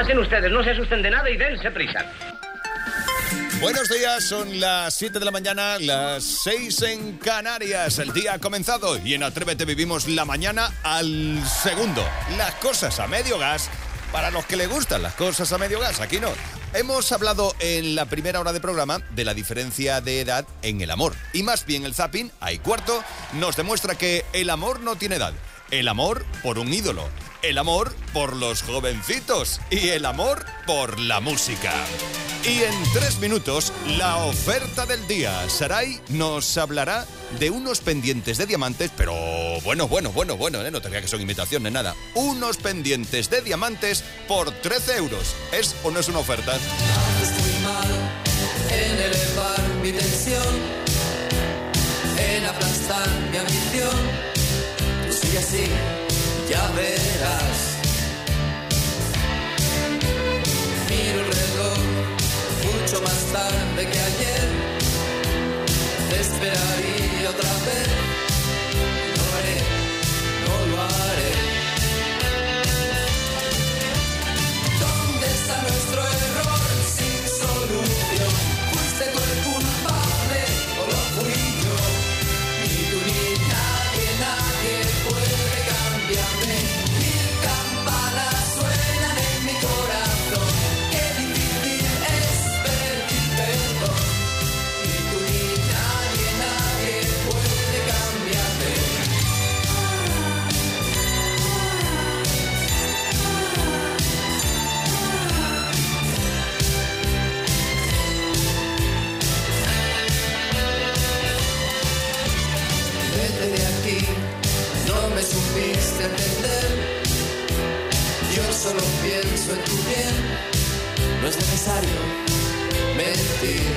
Pasen ustedes, no se asusten de nada y dense prisa. Buenos días, son las 7 de la mañana, las 6 en Canarias. El día ha comenzado y en Atrévete vivimos la mañana al segundo. Las cosas a medio gas, para los que les gustan las cosas a medio gas, aquí no. Hemos hablado en la primera hora de programa de la diferencia de edad en el amor. Y más bien el zapping, ahí cuarto, nos demuestra que el amor no tiene edad. El amor por un ídolo, el amor por los jovencitos y el amor por la música. Y en 3 minutos, la oferta del día. Saray nos hablará de unos pendientes de diamantes, pero bueno, no te creas que son imitaciones, nada. Unos pendientes de diamantes por 13 euros. ¿Es o no es una oferta? Estoy mal en elevar mi tensión, en aplastar mi ambición. Tú sigue así, ya verás. Miro el reloj mucho más tarde que ayer. Te esperaría otra vez. No lo haré, no lo haré. ¿Dónde está nuestro error sin solución? ¿Fuiste tú el culpable o lo fui yo? Ni tú ni nadie, nadie puede cambiarme. Mil campanas suenan en mi corazón. Qué difícil es pedir perdón. Ni tú ni nadie, nadie puede cambiarme. Vete de aquí, no me supiste entender. Yo solo pienso en tu bien. No es necesario mentir.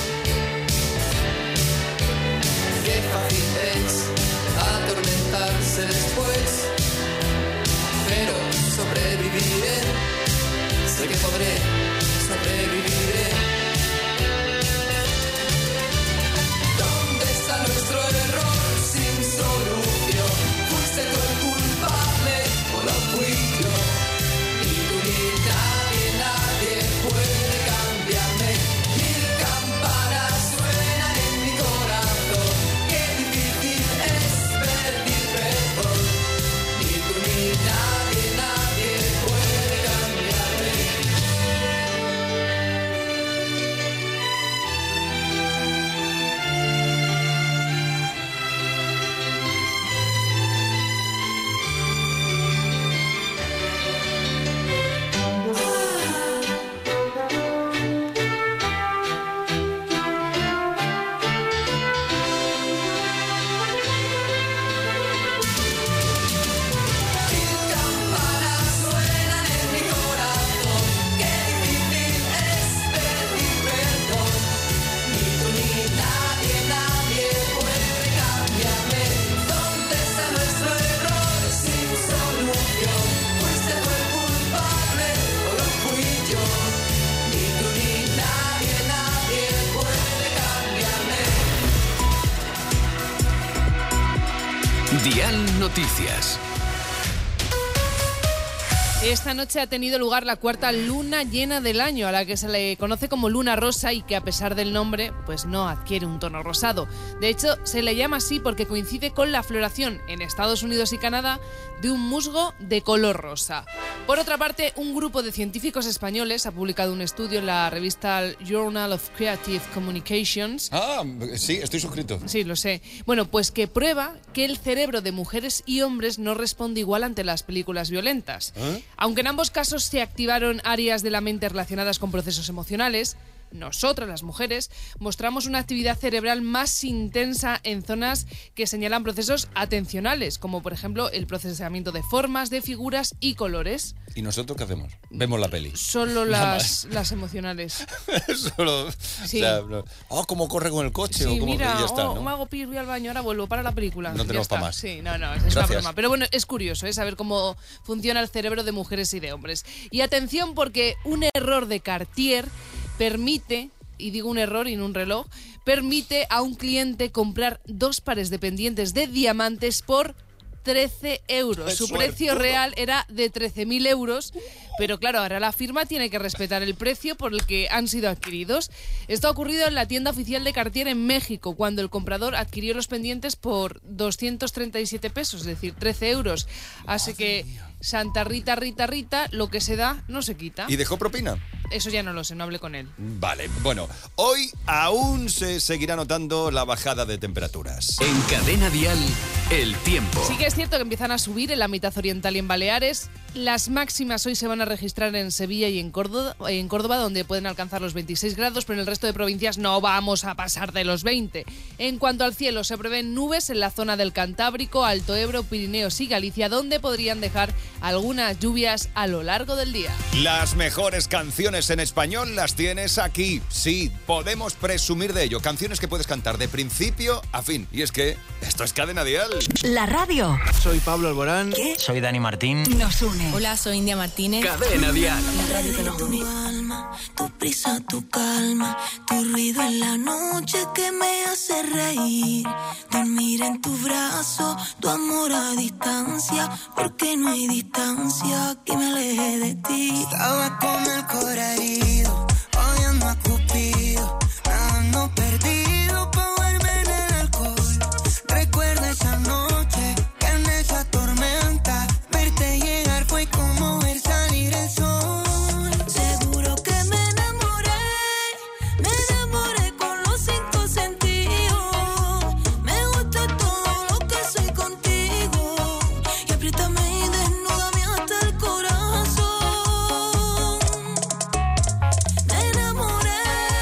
Qué fácil es atormentarse después, pero sobreviviré. Sé que podré, sobreviviré. ¿Dónde está nuestro error sin solución? ¿Fuiste tú el culpable o lo fui yo? Ni tú ni nadie, nadie puede cambiarme. Mil campanas suenan en mi corazón. Qué difícil es pedir perdón. Ni tú ni nadie, nadie puede cambiarme. Mil campanas suenan en mi corazón. Qué difícil es pedir perdón. Ni tú ni nadie, nadie puede cambiarme. ¿Dónde está nuestro error sin solución? ¿Fuiste tú el culpable o lo fui yo? Ni tú ni nadie, nadie puede cambiarme. Dial Noticias. Esta noche ha tenido lugar la cuarta luna llena del año, a la que se le conoce como luna rosa y que a pesar del nombre, pues no adquiere un tono rosado. De hecho, se le llama así porque coincide con la floración en Estados Unidos y Canadá de un musgo de color rosa. Por otra parte, un grupo de científicos españoles ha publicado un estudio en la revista Journal of Creative Communications. Ah, sí, estoy suscrito. Sí, lo sé. Bueno, pues que prueba que el cerebro de mujeres y hombres no responde igual ante las películas violentas. ¿Eh? Aunque en ambos casos se activaron áreas de la mente relacionadas con procesos emocionales, nosotras, las mujeres, mostramos una actividad cerebral más intensa en zonas que señalan procesos atencionales, como por ejemplo el procesamiento de formas, de figuras y colores. ¿Y nosotros qué hacemos? Vemos la peli. Solo las emocionales. Solo, Sí. o sea, no. Oh, cómo corre con el coche. Sí, o cómo, mira, y ya está, ¿no? me hago pis, voy al baño, ahora vuelvo para la película. No Ya tenemos está. pa' más. Sí, no, es una Gracias. broma. Pero bueno, es curioso, saber cómo funciona el cerebro de mujeres y de hombres. Y atención, porque un error de Cartier permite, y digo un error y no un reloj, permite a un cliente comprar 2 pares de pendientes de diamantes por 13 euros. Su precio real era de 13.000 euros, Pero claro, ahora la firma tiene que respetar el precio por el que han sido adquiridos. Esto ha ocurrido en la tienda oficial de Cartier en México, cuando el comprador adquirió los pendientes por 237 pesos, es decir, 13 euros. Así que Santa Rita, lo que se da no se quita. ¿Y dejó propina? Eso ya no lo sé, no hablé con él. Vale, bueno, hoy aún se seguirá notando la bajada de temperaturas. En Cadena Dial, el tiempo. Sí que es cierto que empiezan a subir en la mitad oriental y en Baleares. Las máximas hoy se van a registrar en Sevilla y en Córdoba, donde pueden alcanzar los 26 grados, pero en el resto de provincias no vamos a pasar de los 20. En cuanto al cielo, se prevén nubes en la zona del Cantábrico, Alto Ebro, Pirineos y Galicia, donde podrían dejar algunas lluvias a lo largo del día. Las mejores canciones en español las tienes aquí. Sí, podemos presumir de ello. Canciones que puedes cantar de principio a fin. Y es que esto es Cadena Dial. La radio. Soy Pablo Alborán. ¿Qué? Soy Dani Martín. Nos une. Hola, soy India Martínez. Cadena Dial. La radio que nos une. Tu alma, tu prisa, tu calma, tu ruido en la noche que me hace reír. Dormir en tu brazo, tu amor a distancia, porque no hay distancia que me aleje de ti. Estaba con el corazón herido, odiando a Cupido, nadando perdido pa' volver en el alcohol. Recuerda esa noche que en esa tormenta verte llegar fue como ver salir el sol. Seguro que me enamoré con los 5 sentidos. Me gusta todo lo que soy contigo y apriétame y desnúdame hasta el corazón. Me enamoré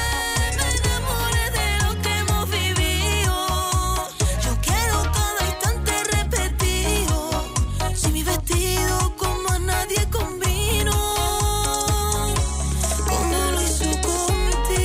de lo que hemos vivido. Yo quiero cada instante repetido. Si mi vestido como a nadie combino, como lo hizo contigo.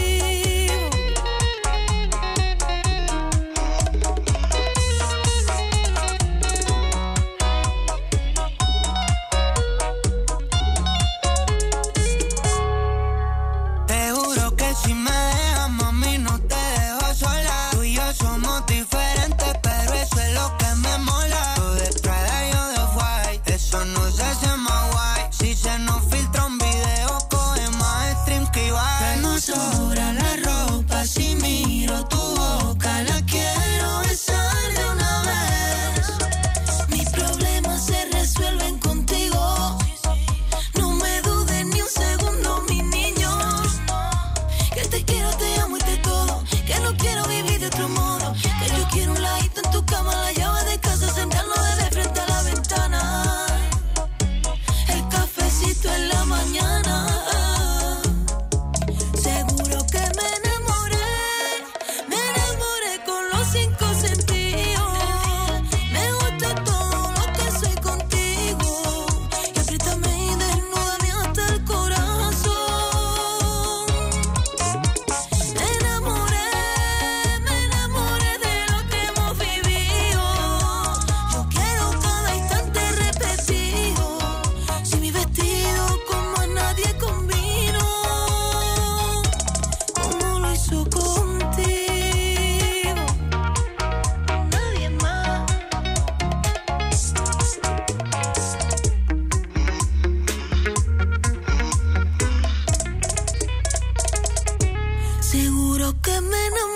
Te juro que si me dejas, mami, no te dejo sola. Tú y yo somos diferentes, pero eso es lo que me mola. Tú de Prada y yo de White, eso no se hace más guay. Si se nos filtra un video, coge más streams que Ibai. Que no sobra la ropa, si miro tu boca, la quiero besar de una vez. Mis problemas se resuelven contigo. No me dudes ni un segundo, mi niño. Que te quiero, te amo y te todo. Que no quiero vivir de otro modo. Que yo quiero un ladito en tu cama, la llave de casa, sentarnos de frente a la ventana. El cafecito en la mañana. Seguro que me enamoré con los 5 sentidos. Me gusta todo lo que soy contigo. Y apriétame y desnúdame hasta el corazón. Me enamoré de lo que hemos vivido. Yo quiero cada instante repetido. Si mi vestido como a nadie combino, como lo hizo contigo. Nadie más. Seguro que me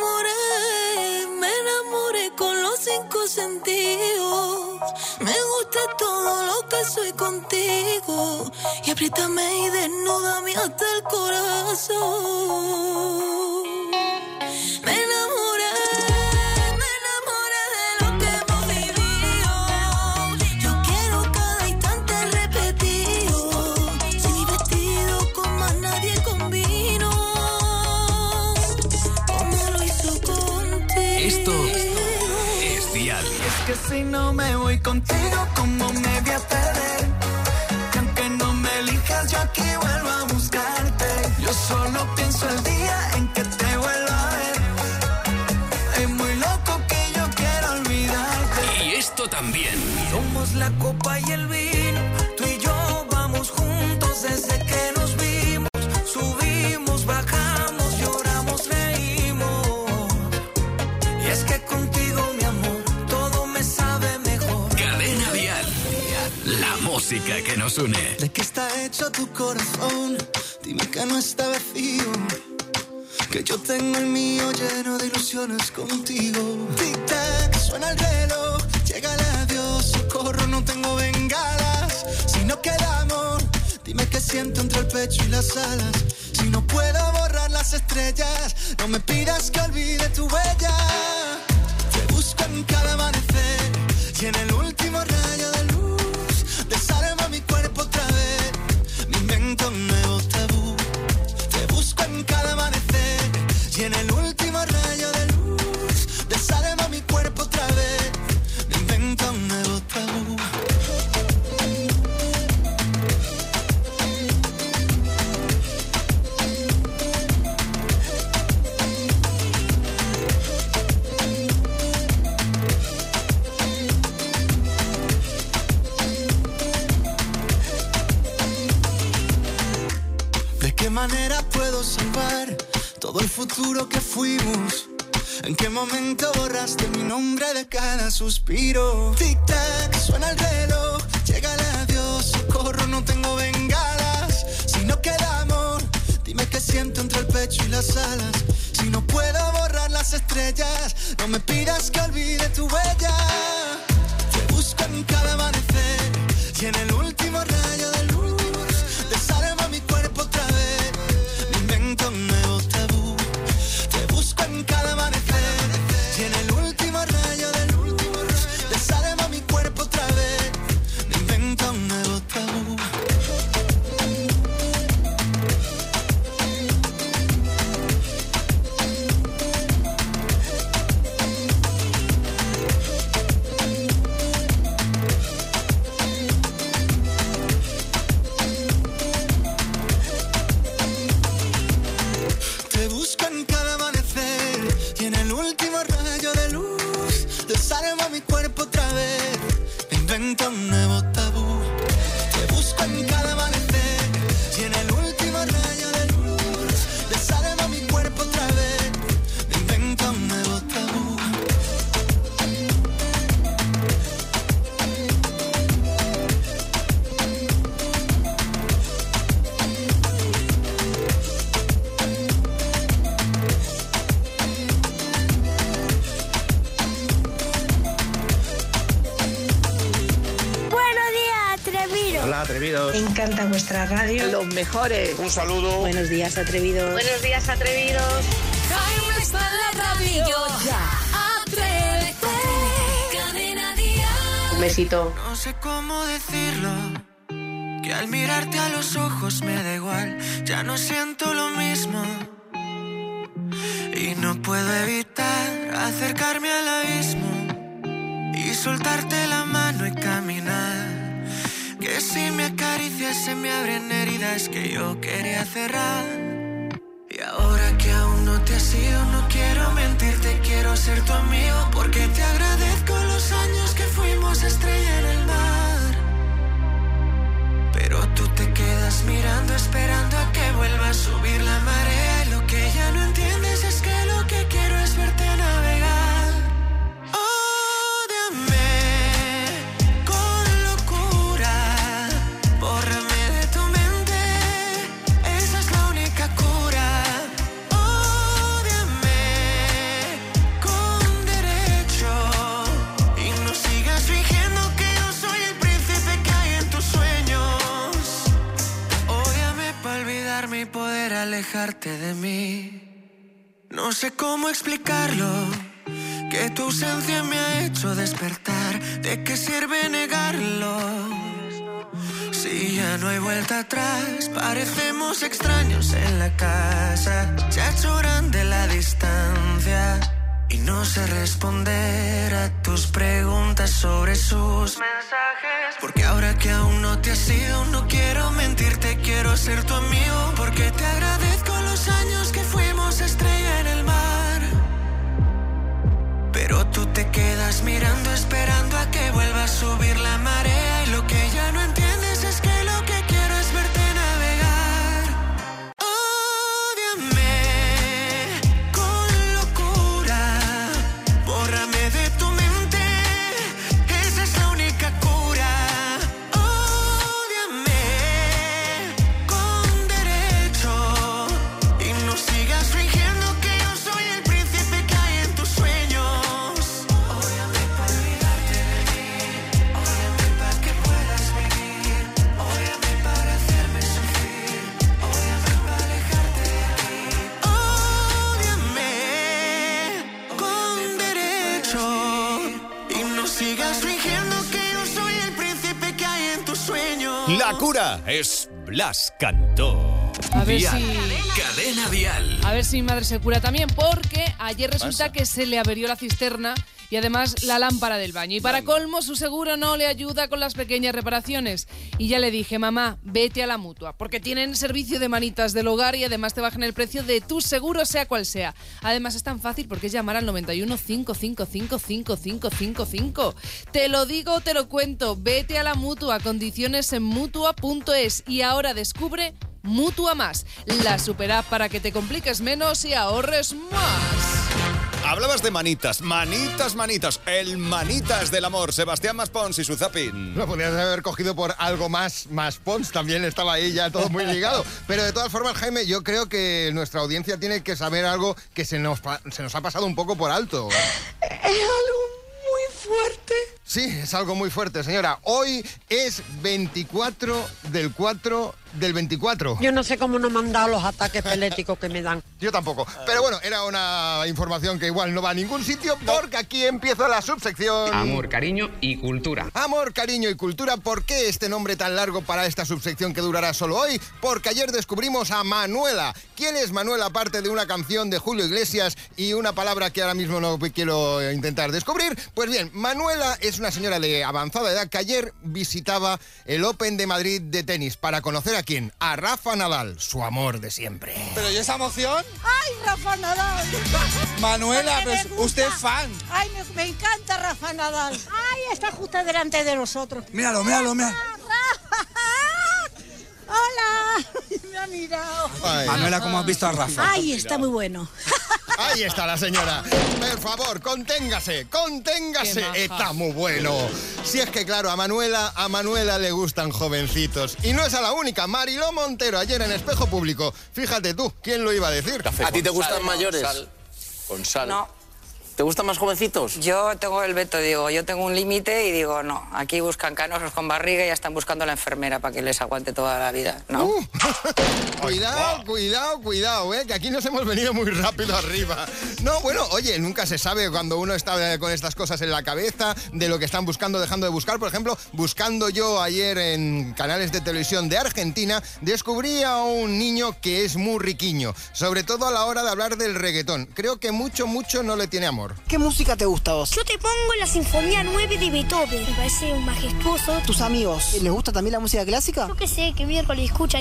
enamoré con los 5 sentidos. Me gusta todo lo que soy contigo. Y apriétame y desnúdame hasta el corazón. Me enamoré de lo que hemos vivido. Yo quiero cada instante repetido. Si mi vestido con más nadie combino, como lo hizo contigo. Esto es Dial. Que si no me voy contigo, ¿cómo me voy a perder? Que aunque no me elijas, yo aquí vuelvo a buscarte. Yo solo pienso el día en que te vuelva a ver. Es muy loco que yo quiero olvidarte. Y esto también. Somos la copa y el vino. Tú y yo vamos juntos desde que nos vimos. Subimos, bajamos, lloramos, reímos. Y es que contigo, mi amor, todo me sabe mejor. Cadena Dial. La música música que nos une. ¿De qué está hecho tu corazón? Dime que no está vacío, que yo tengo el mío lleno de ilusiones contigo. Tic-tac, suena el reloj, llega el adiós, socorro, no tengo bengalas. Si no queda amor, dime qué siento entre el pecho y las alas. Si no puedo borrar las estrellas, no me pidas que olvide tu huella. Te busco en cada amanecer y en el último rayo de luz desarma mi cuerpo otra vez, me invento un nuevo tabú. Te busco en cada amanecer y en el último rayo de luz desarma mi cuerpo otra vez, me invento un nuevo tabú. ¿De qué manera puedo salvar todo el futuro que fuimos? ¿En qué momento borraste mi nombre de cada suspiro? Tic-tac, suena el reloj, llega el adiós, socorro, no tengo bengalas. Si no queda amor, dime qué siento entre el pecho y las alas. Si no puedo borrar las estrellas, no me pidas que olvide tu huella. Te busco en cada amanecer y en el último rayo de luz desarma mi cuerpo otra vez, me invento un nuevo tabú. Te busco en cada amanecer y en el último rayo de luz desarma mi cuerpo otra vez, me invento un nuevo tabú. Te busco en cada amanecer y en el último rayo de luz desarma mi cuerpo otra vez, me invento un nuevo tabú. Te busco en cada amanecer y en el último rayo de luz desarma mi cuerpo otra vez, me invento un nuevo tabú. Buenos días, atrevidos. Hola, atrevidos. Me encanta vuestra radio. Los mejores. Un saludo. Buenos días, atrevidos. Buenos días, atrevidos. Jaime está en la radio. Atrévete. Cadena Dial. Un besito. No sé cómo decirlo, que al mirarte a los ojos me da igual, ya no siento lo mismo. Y no puedo evitar acercarme al abismo y soltarte la mano y caminar. Que si me acaricias se me abren heridas que yo quería cerrar. Y ahora que aún no te has ido, no quiero mentirte, quiero ser tu amigo, porque te agradezco los años que fuimos estrella en el mar. Pero tú te quedas mirando, esperando a que vuelva a subir la marea. Y lo que ya no entiendes es que lo que quiero es verte navegar. Ódiame con locura, bórrame de tu mente, esa es la única cura. Ódiame con derecho y no sigas fingiendo que yo soy el príncipe que hay en tus sueños. Ódiame para olvidarme y poder alejarte de mí. No sé cómo explicarlo, que tu ausencia me ha hecho despertar. ¿De qué sirve negarlo? Si ya no hay vuelta atrás, parecemos extraños en la casa. Se ha hecho grande la distancia y no sé responder a tus preguntas sobre sus mensajes. Porque ahora que aún no te has ido, no quiero mentirte, quiero ser tu amigo, porque te agradezco los años que fuimos estrella en el mar. Pero tú te quedas mirando, esperando a que vuelva a subir la marea. Y lo que ya no entiendes es que lo que quiero es verte navegar. Ódiame con locura, bórrame de tu mente, esa es la única cura. La cura es Blas Cantó. A ver Dial. si... Cadena Dial. A ver si mi madre se cura también, porque ayer resulta que se le averió la cisterna y además la lámpara del baño. Y para colmo, su seguro no le ayuda con las pequeñas reparaciones. Y ya le dije, mamá, vete a la Mutua, porque tienen servicio de manitas del hogar y además te bajan el precio de tu seguro, sea cual sea. Además es tan fácil porque es llamar al 91 555 5555. Te lo digo, te lo cuento, vete a la Mutua, condiciones en Mutua.es. Y ahora descubre Mutua Más, la super app para que te compliques menos y ahorres más. Hablabas de manitas, el manitas del amor, Sebastián Maspons y su zapping. Lo podrías haber cogido por algo más Pons, también estaba ahí ya todo muy ligado. Pero de todas formas, Jaime, yo creo que nuestra audiencia tiene que saber algo que se nos ha pasado un poco por alto. Es algo muy fuerte. Sí, es algo muy fuerte, señora. Hoy es 24 del 4 del 24. Yo no sé cómo no me han dado los ataques epiléticos que me dan. Yo tampoco. Pero bueno, era una información que igual no va a ningún sitio porque aquí empieza la subsección... Amor, cariño y cultura. Amor, cariño y cultura. ¿Por qué este nombre tan largo para esta subsección que durará solo hoy? Porque ayer descubrimos a Manuela. ¿Quién es Manuela aparte de una canción de Julio Iglesias y una palabra que ahora mismo no quiero intentar descubrir? Pues bien, Manuela es una señora de avanzada edad que ayer visitaba el Open de Madrid de tenis para conocer a quién, a Rafa Nadal, su amor de siempre. ¿Pero y esa emoción? ¡Ay, Rafa Nadal! Manuela, pues usted es fan. ¡Ay, me encanta Rafa Nadal! ¡Ay, está justo delante de nosotros! Míralo. ¡Hola! Me ha mirado. Ay. Manuela, ¿cómo has visto a Rafa? ¡Ay, está muy bueno! Ahí está la señora. Por favor, conténgase. Está muy bueno. Si es que claro, a Manuela le gustan jovencitos. Y no es a la única. Mariló Montero, ayer en Espejo Público. Fíjate tú, ¿quién lo iba a decir? ¿A ti te gustan mayores? Con sal. No. ¿Te gustan más jovencitos? Yo tengo el veto, yo tengo un límite y digo, no, aquí buscan canosos con barriga y ya están buscando a la enfermera para que les aguante toda la vida, ¿no? Cuidado, que aquí nos hemos venido muy rápido arriba. No, bueno, oye, nunca se sabe cuando uno está con estas cosas en la cabeza, de lo que están buscando, dejando de buscar. Por ejemplo, buscando yo ayer en canales de televisión de Argentina, descubrí a un niño que es muy riquiño, sobre todo a la hora de hablar del reggaetón. Creo que mucho no le tiene amor. ¿Qué música te gusta a vos? Yo te pongo la Sinfonía 9 de Beethoven. Me parece majestuoso. ¿Tus amigos les gusta también la música clásica? Yo qué sé, que miércoles escuchan.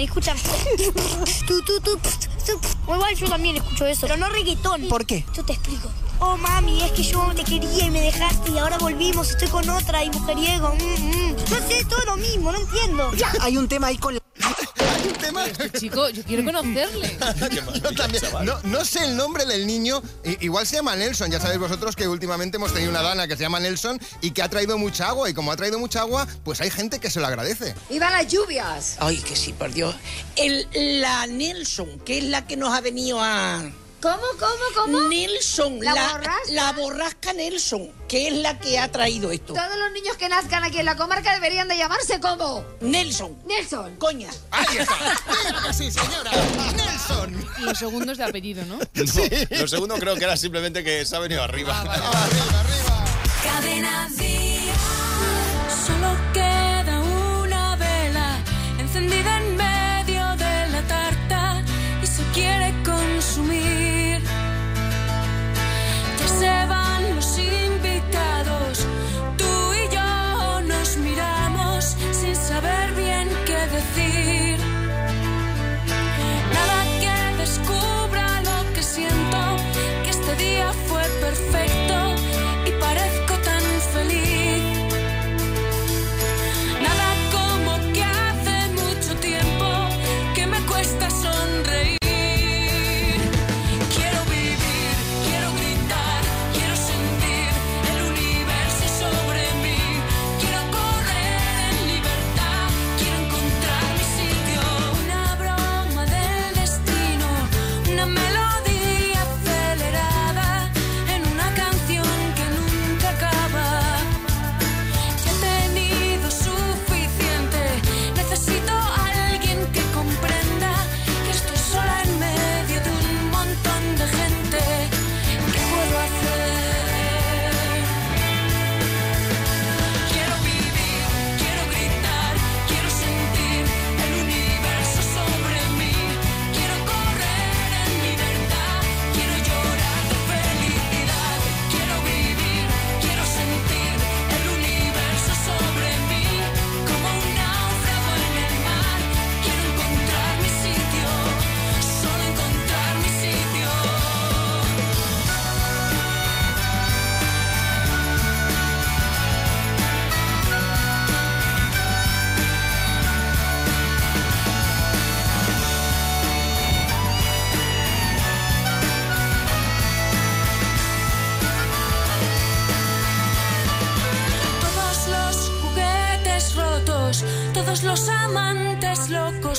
O igual yo también escucho eso, pero no reggaetón. ¿Por qué? Yo te explico. Oh, mami, es que yo te quería y me dejaste y ahora volvimos, estoy con otra y mujeriego. No sé, todo lo mismo, no entiendo. Ya, hay un tema ahí con... Hay un tema... Chico, yo quiero conocerle. Yo también. No sé el nombre del niño. Igual se llama Nelson. Ya sabéis vosotros que últimamente hemos tenido una dana que se llama Nelson y que ha traído mucha agua. Y como ha traído mucha agua, pues hay gente que se lo agradece. ¡Iban las lluvias! Ay, que sí, por Dios. La Nelson, que es la que nos ha venido a... ¿Cómo? Nelson, la borrasca Nelson, que es la que ha traído esto. Todos los niños que nazcan aquí en la comarca deberían de llamarse como... Nelson. Coña. Ahí está. Sí, señora. Nelson. Y los segundos de apellido, ¿no? Sí. Lo segundo creo que era simplemente que se ha venido arriba. Arriba. Cadena Dial. Solo queda una vela encendida en medio de la tarta y se quiere consumir. Ya se van los invitados, tú y yo nos miramos sin saber bien qué decir. Nada que descubra lo que siento, que este día fue perfecto y parezco tan feliz.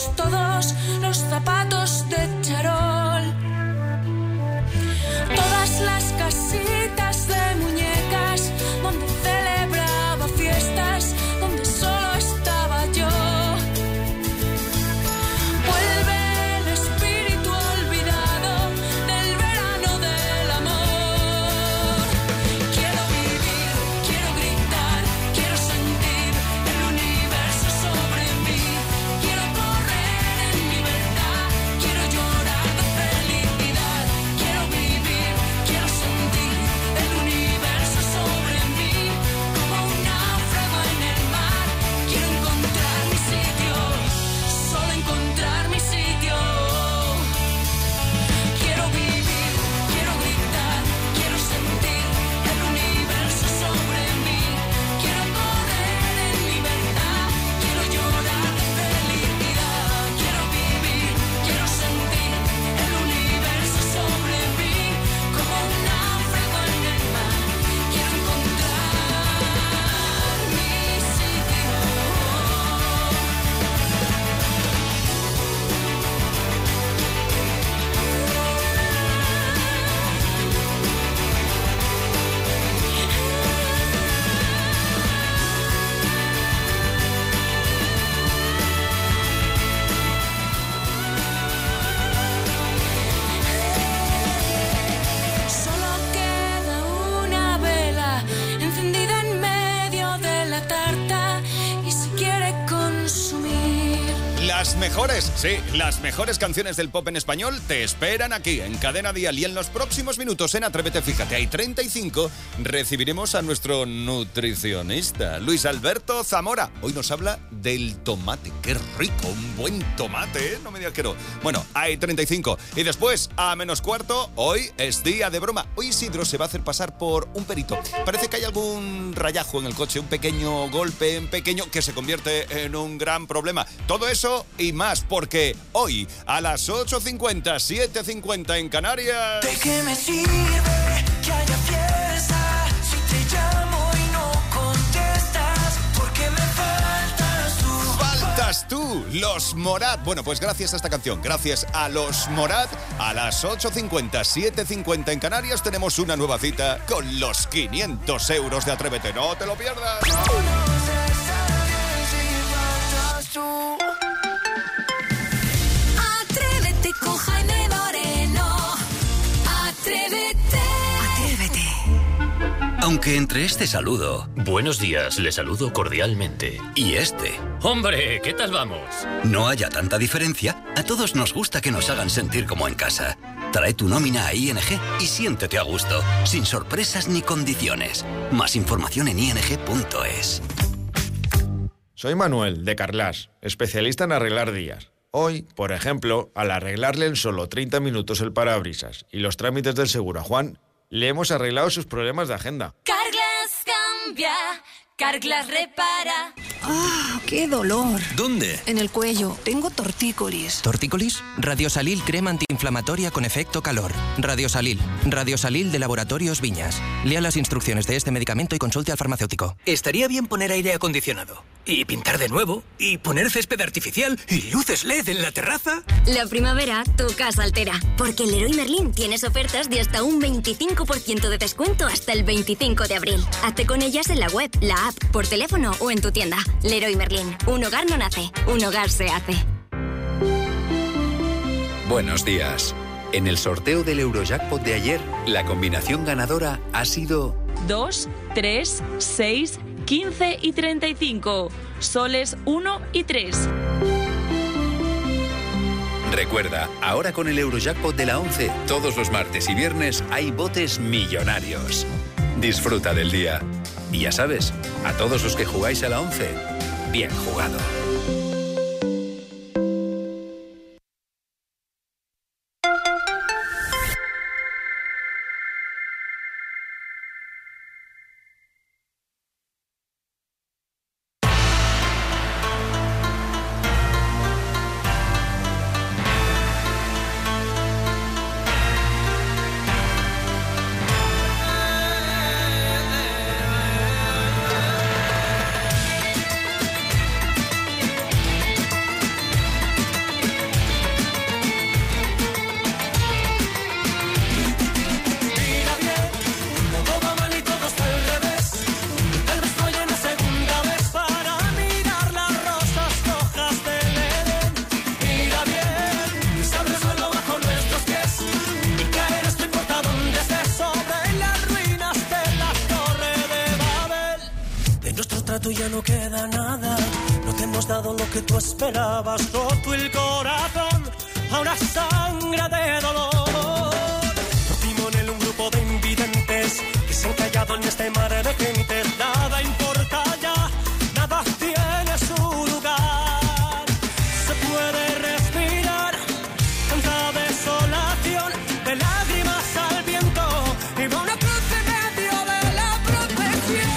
teníamos todos los zapatos de charol. Todas las casitas de muñecas donde celebraba fiestas, donde solo estaba yo. Vuelve el espíritu olvidado del verano del amor. Quiero vivir, quiero gritar, quiero sentir el universo sobre mí. Quiero correr en libertad, quiero llorar de felicidad. Quiero vivir, quiero sentir el universo sobre mí. Como un náufrago en el mar, quiero encontrar mi sitio, solo encontrar mi sitio. Quiero vivir, quiero gritar, quiero sentir el universo sobre mí. Quiero correr en libertad, quiero llorar de felicidad. Quiero vivir, quiero sentir el universo sobre mí. Como un náufrago en el mar, quiero encontrar mi sitio. Solo queda una vela encendida en medio de la tarta y se quiere consumir. Las mejores, sí, las mejores canciones del pop en español te esperan aquí, en Cadena Dial. Y en los próximos minutos en Atrévete, fíjate, hay 35, recibiremos a nuestro nutricionista, Luis Alberto Zamora. Hoy nos habla del tomate. ¡Qué rico! Un buen tomate, ¿eh? No me digas que no. Bueno, hay 35. Y después, a -4, hoy es día de broma. Hoy Isidro se va a hacer pasar por un perito. Parece que hay algún rayajo en el coche, un pequeño golpe, un pequeño que se convierte en un gran problema. Todo eso y más, porque hoy a las 8:50, 7:50 en Canarias... ¿De qué me sirve que haya fiesta si te llamo y no contestas? Porque me faltas tú. ¡Faltas tú! Los Morat. Bueno, pues gracias a esta canción, gracias a los Morat, a las 8:50, 7:50 en Canarias tenemos una nueva cita con los 500 euros de Atrévete. ¡No te lo pierdas! Atrévete con Jaime Moreno. Atrévete. Atrévete. Aunque entre este saludo... Buenos días, le saludo cordialmente. Y este... ¡Hombre! ¿Qué tal vamos? No haya tanta diferencia, a todos nos gusta que nos hagan sentir como en casa. Trae tu nómina a ING y siéntete a gusto, sin sorpresas ni condiciones. Más información en ing.es. Soy Manuel, de Carglass, especialista en arreglar días. Hoy, por ejemplo, al arreglarle en solo 30 minutos el parabrisas y los trámites del seguro a Juan, le hemos arreglado sus problemas de agenda. Carglass cambia, Carglass repara. ¡Ah, qué dolor! ¿Dónde? En el cuello. Tengo tortícolis. ¿Tortícolis? Radiosalil crema antiinflamatoria con efecto calor. Radiosalil. Radiosalil de Laboratorios Viñas. Lea las instrucciones de este medicamento y consulte al farmacéutico. Estaría bien poner aire acondicionado. Y pintar de nuevo. Y poner césped artificial. Y luces LED en la terraza. La primavera tu casa altera. Porque en Leroy Merlin tienes ofertas de hasta un 25% de descuento hasta el 25 de abril. Hazte con ellas en la web, la app, por teléfono o en tu tienda. Leroy Merlin. Un hogar no nace, un hogar se hace. Buenos días. En el sorteo del Eurojackpot de ayer, la combinación ganadora ha sido 2, 3, 6, 15 y 35. Soles 1 y 3. Recuerda, ahora con el Eurojackpot de la 11, todos los martes y viernes hay botes millonarios. Disfruta del día. Y ya sabes, a todos los que jugáis a la 11, bien jugado. roto ya no queda nada. No te hemos dado lo que tú esperabas. Roto el corazón, ahora sangra de dolor. Por timón en un grupo de invidentes que se han callado en este mar de gentes. Nada importa ya, nada tiene su lugar. Se puede respirar, tanta desolación, de lágrimas al viento y va una cruz en medio de la protección.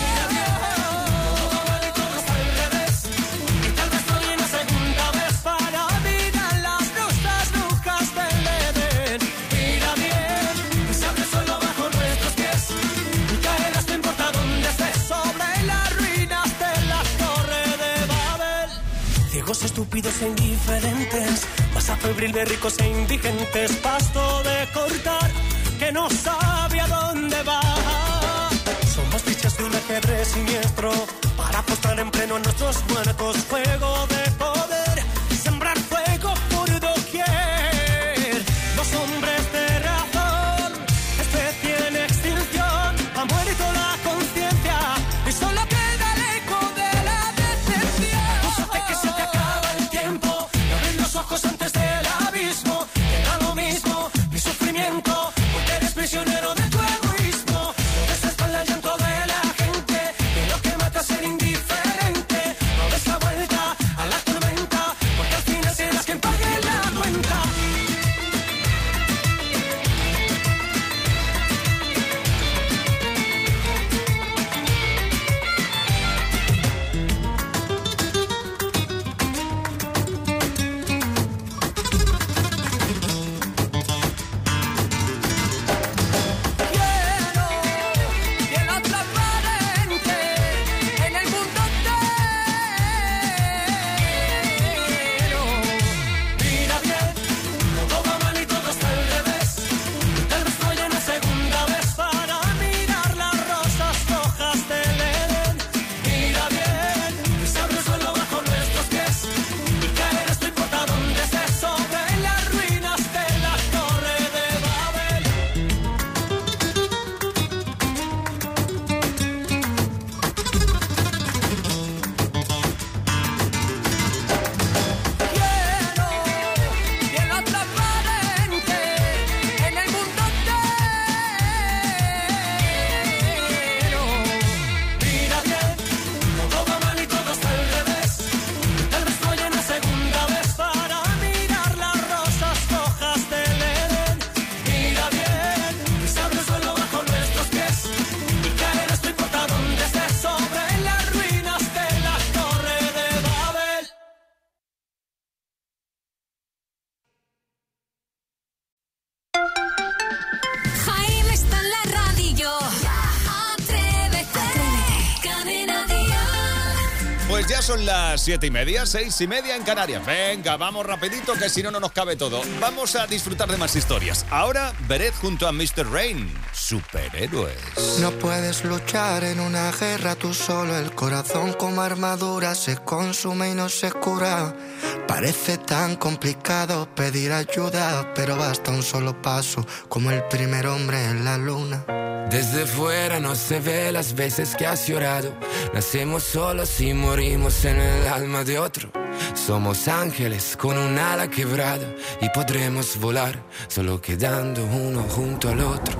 Todo está al revés y tal vez no viene segunda vez para mirar las rosas brujas del Edén. Mira bien, se abre el suelo bajo nuestros pies y caerás, no importa dónde estés, sobre las ruinas de la Torre de Babel. Ciegos, estúpidos e indiferentes, masa febril de ricos e indigentes, pasto de cortar que no sabe a dónde va. Somos fichas de un ajedrez siniestro para apostar en pleno a nuestros muertos. Juego de poder, sembrar fuego por doquier. Los hombres de razón, especie en extinción, ha muerto la conciencia y solo queda el eco de la decepción. Úsate que se te acaba el tiempo, no abres los ojos antes del abismo. Te da lo mismo mi sufrimiento, porque eres prisionero de tu egoísmo. No ves la espalda al llanto de la gente, que lo que mata es ser indiferente. No ves la vuelta a la tormenta, porque al final serás quien pague la cuenta. Quiero transparente en el mundo entero. Mira bien, todo va mal y todo está al revés. Tal vez no haya una segunda vez para mirar las rosas rojas del Edén. Mira bien, se abre el suelo bajo nuestros pies y caerás, no importa dónde estés, sobre las ruinas de la Torre de Babel. Quiero transparente en el mundo entero. Mira bien, todo va mal y todo está al revés. Tal vez no haya una segunda vez para mirar las rosas rojas del Edén. Mira bien, se abre el suelo bajo nuestros pies y caerás, no importa dónde estés, sobre las ruinas de la Torre de Babel. Jaime está en la radio. Atrévete. Cadena Dial. Pues ya son las 7:30, 6:30 en Canarias. Venga, vamos rapidito, que si no, no nos cabe todo. Vamos a disfrutar de más historias. Ahora, Beret junto a Mr. Rain, superhéroes. No puedes luchar en una guerra tú solo. El corazón como armadura se consume y no se cura. Parece tan complicado pedir ayuda, pero basta un solo paso, como el primer hombre en la luna. Desde fuera no se ve las veces que has llorado. Nacemos solos y morimos en el alma de otro. Somos ángeles con un ala quebrada y podremos volar solo quedando uno junto al otro.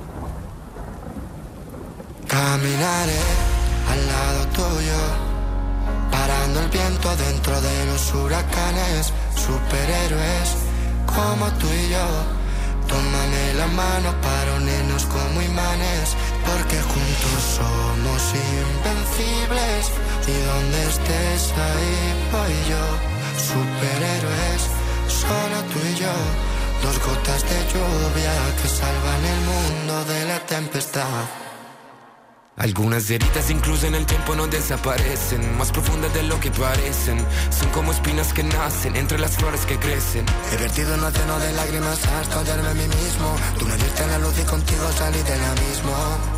Caminaré al lado tuyo, parando el viento dentro de los huracanes. Superhéroes como tú y yo, tómame la mano para unirnos como imanes, porque juntos somos invencibles y donde estés ahí voy yo. Superhéroes, solo tú y yo, dos gotas de lluvia que salvan el mundo de la tempestad. Algunas heridas incluso en el tiempo no desaparecen, más profundas de lo que parecen. Son como espinas que nacen entre las flores que crecen. He vertido un océano de lágrimas hasta hallarme a mí mismo. Tú me diste la luz y contigo salí del abismo.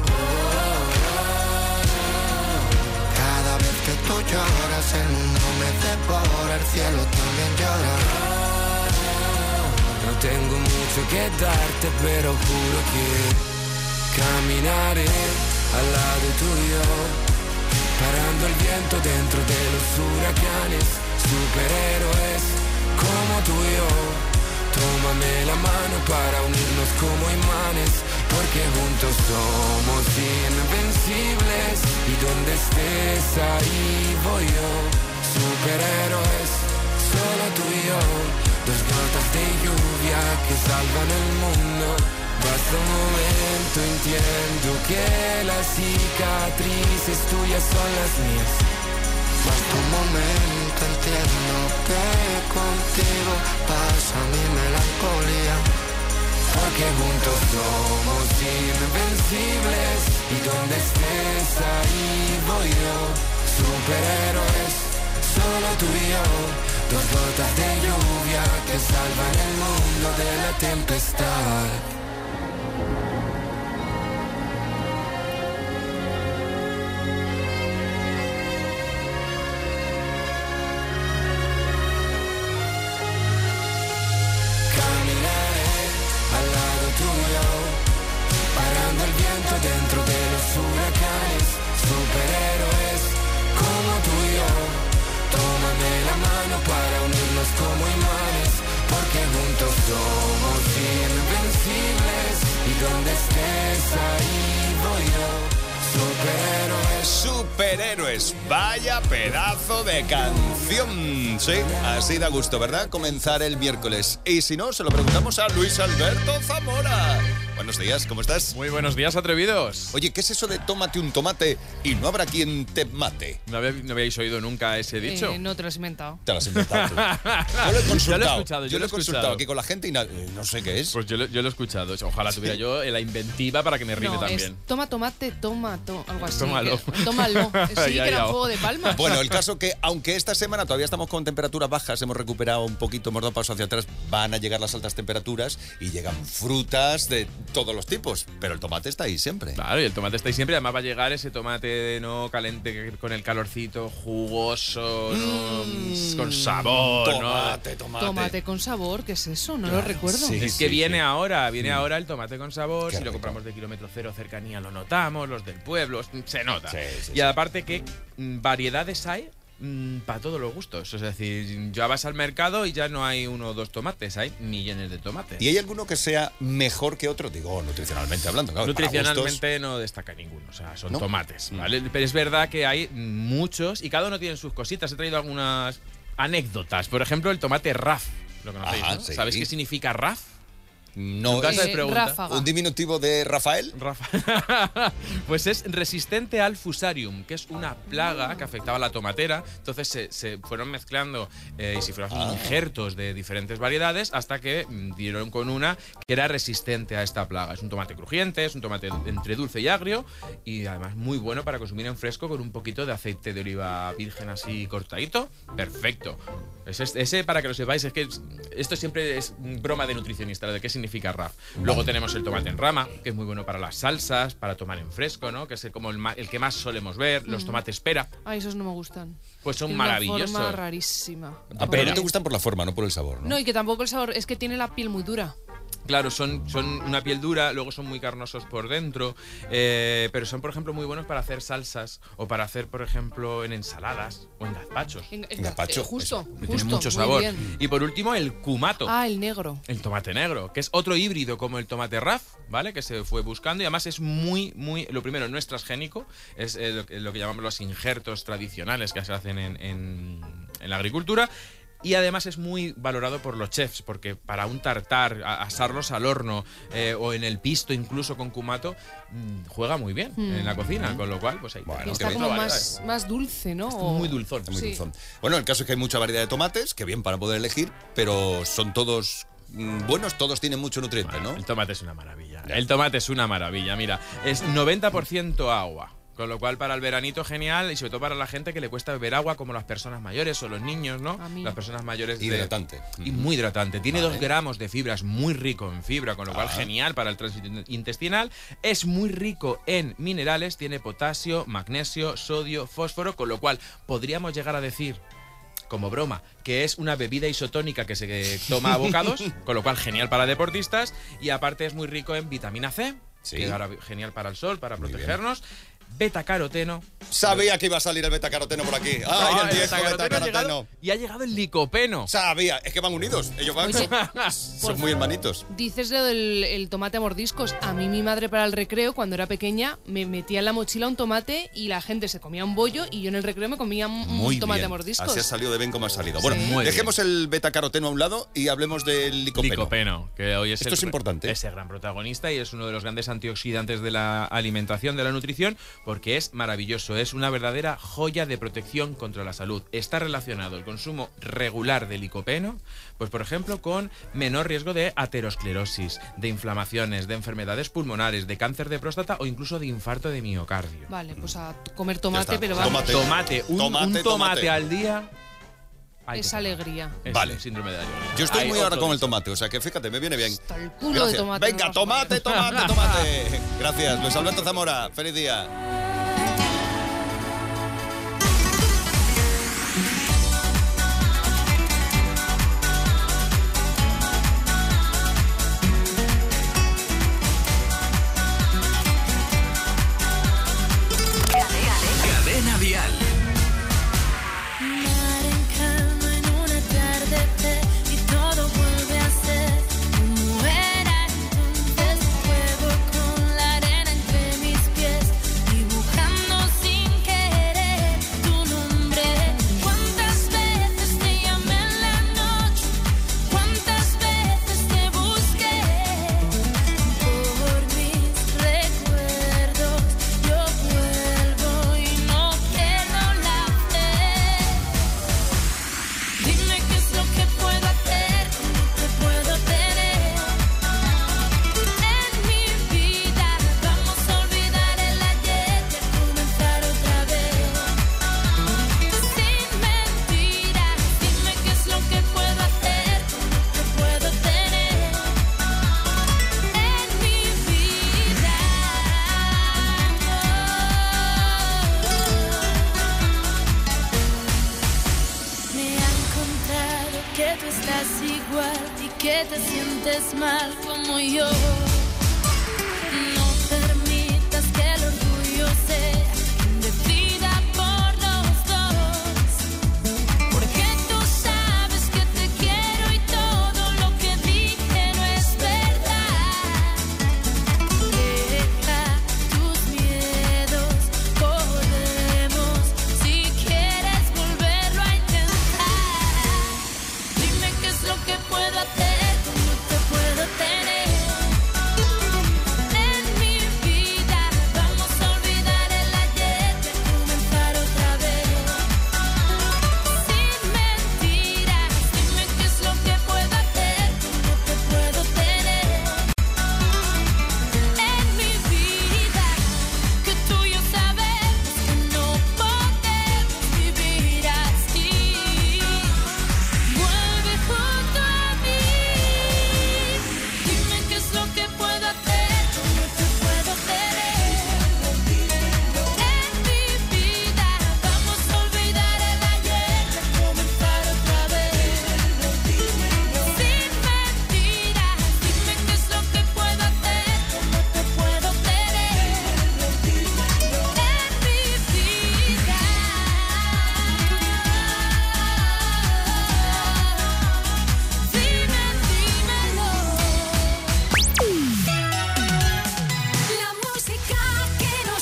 Cada vez que tú lloras el mundo me devora, el cielo también llora. No tengo mucho que darte, pero juro que caminaré al lado tuyo, parando el viento dentro de los huracanes, superhéroes como tú y yo. Tómame la mano para unirnos como imanes, porque juntos somos invencibles. Y donde estés ahí voy yo. Superhéroes, solo tú y yo. Dos gotas de lluvia que salvan el mundo. Basta un momento, entiendo que las cicatrices tuyas son las mías. Basta un momento, entiendo que contigo pasa mi melancolía. Porque juntos somos invencibles. Y donde estés ahí voy yo. Superhéroes, solo tú y yo. Dos gotas de lluvia que salvan el mundo de la tempestad. Parando el viento dentro de los huracanes, superhéroes como tú y yo. Tómame la mano para unirnos como imanes, porque juntos somos invencibles. Y donde estés ahí voy yo. Superhéroes. Superhéroes, vaya pedazo de canción. Sí, así da gusto, ¿verdad? Comenzar el miércoles. Y si no, se lo preguntamos a Luis Alberto Zamora. Buenos días, ¿cómo estás? Muy buenos días, atrevidos. Oye, ¿qué es eso de tómate un tomate y no habrá quien te mate? ¿No habéis oído nunca ese dicho? No te lo has inventado. Te lo has inventado tú. Yo lo he consultado. Yo lo he consultado aquí con la gente y no sé qué es. Pues yo lo he escuchado. Ojalá tuviera yo la inventiva para que me rime también. Es toma tomate, algo así. Tómalo. Tómalo. Sí, que era un juego de palmas. Bueno, el caso que, aunque esta semana todavía estamos con temperaturas bajas, hemos recuperado un poquito, hemos dado paso hacia atrás, van a llegar las altas temperaturas y llegan frutas de todos los tipos. Pero el tomate está ahí siempre. Claro, y el tomate está ahí siempre. Además va a llegar ese tomate no caliente con el calorcito, jugoso, con sabor. Tomate. Tomate con sabor, ¿qué es eso? No lo recuerdo. Sí, es que viene ahora el tomate con sabor. Si lo compramos de kilómetro cero cercanía lo notamos, los del pueblo, se nota. Y aparte que variedades hay para todos los gustos. Es decir, ya vas al mercado y ya no hay uno o dos tomates, hay millones de tomates. ¿Y hay alguno que sea mejor que otro? Digo, nutricionalmente hablando. Claro, nutricionalmente no destaca ninguno, o sea, son tomates, ¿vale? Pero es verdad que hay muchos y cada uno tiene sus cositas. He traído algunas anécdotas. Por ejemplo, el tomate RAF. ¿Lo conocéis? ¿No? Sí. ¿Sabéis qué significa RAF? No, ráfaga. ¿Un diminutivo de Rafael? Pues es resistente al fusarium, que es una plaga que afectaba a la tomatera. Entonces se fueron mezclando y se fueron injertos de diferentes variedades hasta que dieron con una que era resistente a esta plaga. Es un tomate crujiente, es un tomate entre dulce y agrio y además muy bueno para consumir en fresco con un poquito de aceite de oliva virgen así cortadito. Perfecto. Ese, para que lo sepáis, es que esto siempre es broma de nutricionista, de qué significa RAF. Luego tenemos el tomate en rama, que es muy bueno para las salsas, para tomar en fresco, ¿no? Que es como el que más solemos ver. Los tomates pera. Ay, esos no me gustan. Pues son maravillosos. Una forma rarísima. Pero no te gustan por la forma, no por el sabor, ¿no? No, y que tampoco el sabor, es que tiene la piel muy dura. Claro, son una piel dura, luego son muy carnosos por dentro, pero son, por ejemplo, muy buenos para hacer salsas o para hacer, por ejemplo, en ensaladas o en gazpachos. En gazpacho. Justo. Tiene mucho sabor. Y por último, el cumato. El negro. El tomate negro, que es otro híbrido como el tomate RAF, ¿vale? Que se fue buscando y además es muy, lo primero, no es transgénico, es lo que llamamos los injertos tradicionales que se hacen en la agricultura. Y además es muy valorado por los chefs, porque para un tartar, asarlos al horno o en el pisto incluso con cumato, juega muy bien en la cocina, con lo cual, pues ahí está como más dulce, ¿no? Muy dulzón. Dulzón. Bueno, el caso es que hay mucha variedad de tomates, que bien para poder elegir, pero son todos buenos, todos tienen mucho nutriente, ¿no? El tomate es una maravilla. El tomate es una maravilla, mira, es 90% agua. Con lo cual, para el veranito, genial, y sobre todo para la gente que le cuesta beber agua, como las personas mayores o los niños, ¿no? Las personas mayores. Hidratante. Y muy hidratante. Tiene 2 gramos de fibra, es muy rico en fibra, con lo cual genial para el tránsito intestinal. Es muy rico en minerales, tiene potasio, magnesio, sodio, fósforo, con lo cual podríamos llegar a decir, como broma, que es una bebida isotónica que se toma a bocados, con lo cual genial para deportistas, y aparte es muy rico en vitamina C, que es genial para el sol, para protegernos. Beta-caroteno, Sabía que iba a salir el betacaroteno por aquí. ¡Ay, el viejo betacaroteno! Y ha llegado el licopeno. Sabía, es que van unidos. Ellos van. Oye, son muy hermanitos. Dices lo del el tomate a mordiscos. A mí mi madre para el recreo, cuando era pequeña, me metía en la mochila un tomate y la gente se comía un bollo y yo en el recreo me comía un tomate a mordiscos. Así ha salido de bien como ha salido. Bueno, Sí. dejemos el betacaroteno a un lado y hablemos del licopeno. Licopeno, que hoy es Esto es importante. Es el gran protagonista y es uno de los grandes antioxidantes de la alimentación, de la nutrición, porque es maravilloso. Es una verdadera joya de protección contra la salud. Está relacionado el consumo regular de licopeno, pues por ejemplo, con menor riesgo de aterosclerosis, de inflamaciones, de enfermedades pulmonares, de cáncer de próstata o incluso de infarto de miocardio. Vale, pues a comer tomate, pero vamos. Un tomate al día. Es alegría. Es Vale. un síndrome de Alzheimer. Yo estoy Hay muy ahora otro con el dicho. tomate, o sea que fíjate, me viene bien. El culo de tomate. Venga, no vas a tomate. Gracias, Luis Alberto Zamora. Feliz día. Cadena Dial. Mar en calma en un atardecer y todo vuelve a ser como era entonces. Juego con la arena entre mis pies, dibujando sin querer tu nombre. ¿Cuántas veces te llamé en la noche? ¿Cuántas veces te busqué? Por mis recuerdos yo vuelvo y no pierdo la fe. Dime qué es lo que puedo hacer, cómo te puedo tener en mi vida. Vamos a olvidar el ayer y a comenzar otra vez. Sin mentiras, dime qué es lo que puedo hacer, cómo te puedo tener en mi vida. Me han contado que tú estás igual y que te sientes mal como yo. No permitas que el orgullo sea quien decida por los dos. Porque tú sabes que te quiero y todo lo que dije no es verdad. Deja tus miedos, podemos, si quieres volverlo a intentar. Dime qué es lo que puedo hacer, cómo te puedo tener en mi vida. Vamos a olvidar el ayer y a comenzar otra vez. Sin mentiras, dime qué es lo que puedo hacer, cómo te puedo tener en mi vida. Que tú y yo sabemos que no podemos vivir así. Vuelve junto a mí. Dime qué es lo que puedo hacer, cómo te puedo tener en mi vida. Vamos a olvidar el ayer y a comenzar otra vez. Sin mentiras, dime qué es lo que puedo hacer, cómo te puedo tener en mi vida. La música que nos